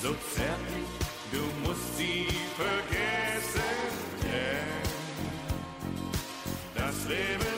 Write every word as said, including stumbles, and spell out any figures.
so zärtlich, du musst sie vergessen, denn das Leben